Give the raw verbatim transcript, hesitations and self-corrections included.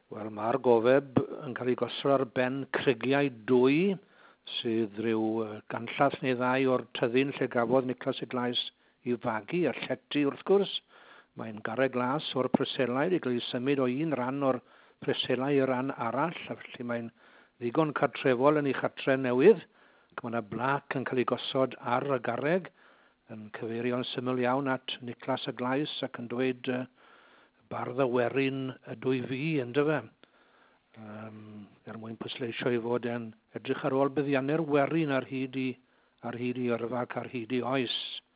Wel, mae'r gofeb yn cael ei gosod ar ben crigiau dwy sydd rhyw uh, ganllath neu ddau o'r tyddyn lle gafodd Nicholas Eglais i fagu a llety wrth gwrs. Mae'n garreg glas o'r preselau wedi cael ei symud o un ran o'r preselau i ran arall, a felly mae'n ddigon cartrefol yn ei chatre newydd. Mae yna blac yn cael ei gosod ar y garreg yn cyfeirio'n syml iawn at Nicholas Eglais ac yn dweud uh, bardd y werin y dwy fi, ynddo fe. Um, er mwyn pwysleisio i fod e'n edrych ar ôl buddiannau'r werin ar hyd i, ar hyd i yrfa ac ar hyd i oes.